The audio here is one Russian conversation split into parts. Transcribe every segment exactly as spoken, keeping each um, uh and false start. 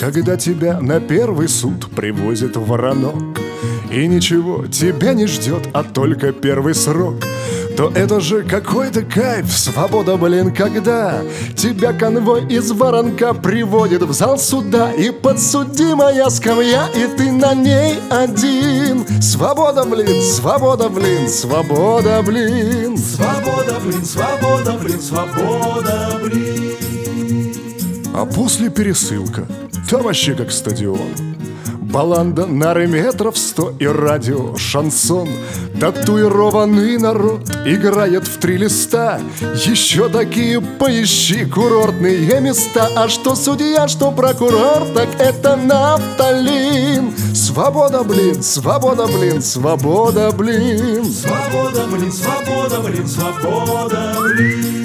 когда тебя на первый суд привозят в воронок, и ничего тебя не ждет, а только первый срок, то это же какой-то кайф, свобода, блин, когда тебя конвой из воронка приводит в зал суда, и подсудимая скамья, и ты на ней один. Свобода, блин, свобода, блин, свобода, блин. Свобода, блин, свобода, блин, свобода, блин. А после пересылка, там вообще как стадион. Баланда, нары метров сто и радио, шансон. Татуированный народ играет в три листа. Еще такие поищи курортные места. А что судья, что прокурор, так это нафталин. Свобода, блин, свобода, блин, свобода, блин. Свобода, блин, свобода, блин, свобода, блин.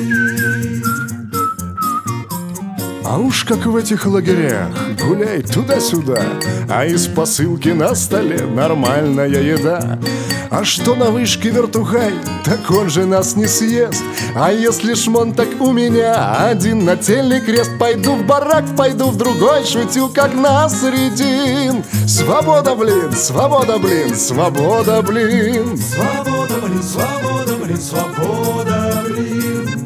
А уж как в этих лагерях, гуляй туда-сюда, а из посылки на столе нормальная еда. А что на вышке вертухай, так он же нас не съест. А если шмон, так у меня один нательный крест. Пойду в барак, пойду в другой, шутю, как нас средин. Свобода, блин, свобода, блин, свобода, блин. Свобода, блин, свобода, блин, свобода, блин.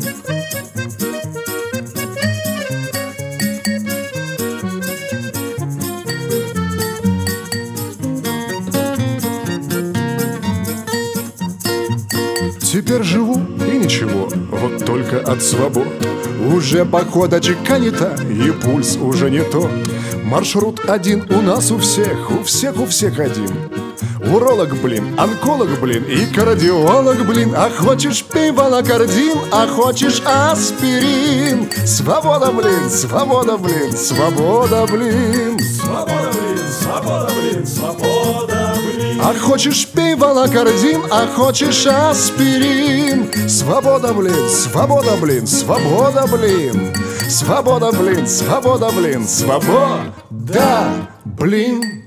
Теперь живу и ничего, вот только от свобод. Уже походочка не та, и пульс уже не тот. Маршрут один у нас у всех, у всех, у всех один. Уролог, блин, онколог, блин, и кардиолог, блин. А хочешь пей волокордин, а хочешь аспирин. Свобода, блин, свобода, блин, свобода, блин. Свобода, блин, свобода, блин, свобода, блин. А хочешь пей волокордин, а хочешь аспирин. Свобода, блин, свобода, блин, свобода, блин. Свобода, блин, свобода, блин, свобода, блин.